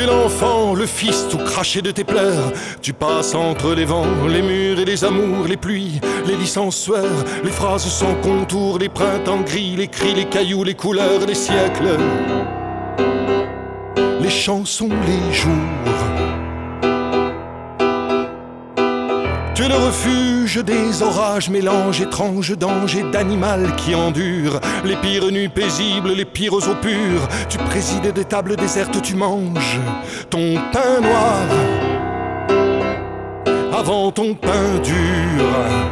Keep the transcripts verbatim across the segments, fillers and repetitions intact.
es l'enfant, le fils tout craché de tes pleurs. Tu passes entre les vents, les murs et les amours, les pluies, les licences sueurs, les phrases sans contour, les printemps gris, les cris, les cailloux, les couleurs, les siècles, les chansons, les jours. Tu es le refuge des orages, mélange étrange d'ange et d'animal qui endure les pires nuits paisibles, les pires eaux pures. Tu présides des tables désertes, tu manges ton pain noir avant ton pain dur.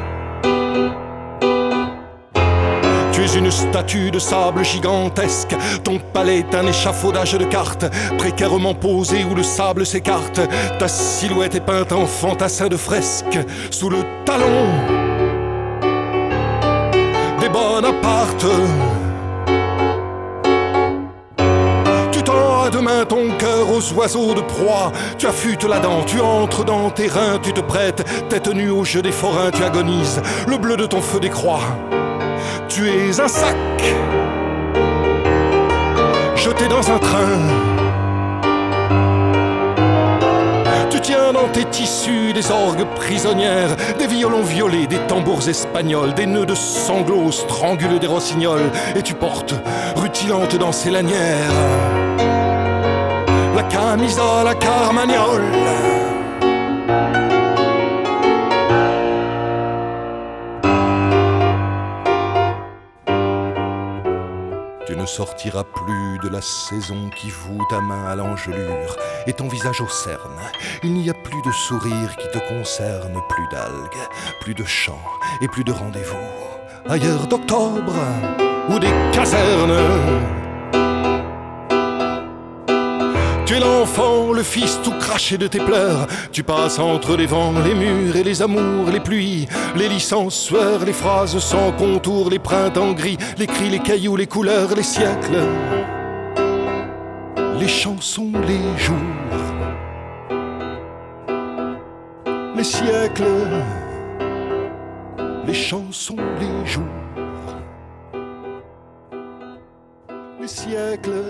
Tu es une statue de sable gigantesque. Ton palais est un échafaudage de cartes précairement posé où le sable s'écarte. Ta silhouette est peinte en fantassin de fresques sous le talon des Bonaparte. Tu tends à deux mains ton cœur aux oiseaux de proie. Tu affûtes la dent, tu entres dans tes reins, tu te prêtes, tête nue au jeu des forains, tu agonises, le bleu de ton feu décroît. Tu es un sac jeté dans un train. Tu tiens dans tes tissus des orgues prisonnières, des violons violets, des tambours espagnols, des nœuds de sanglots stranguleux des rossignols. Et tu portes, rutilante dans ces lanières, la camisole à carmagnole. Tu ne sortiras plus de la saison qui voue ta main à l'engelure et ton visage aux cernes. Il n'y a plus de sourire qui te concerne, plus d'algues, plus de chants et plus de rendez-vous ailleurs d'octobre ou des casernes. Tu es l'enfant, le fils tout craché de tes pleurs. Tu passes entre les vents, les murs et les amours, les pluies, les licences sueurs, les phrases sans contour, les printemps gris, les cris, les cailloux, les couleurs, les siècles, les chansons, les jours, les siècles, les chansons, les jours, les siècles,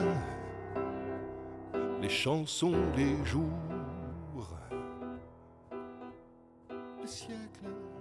les chansons, les jours, les siècles.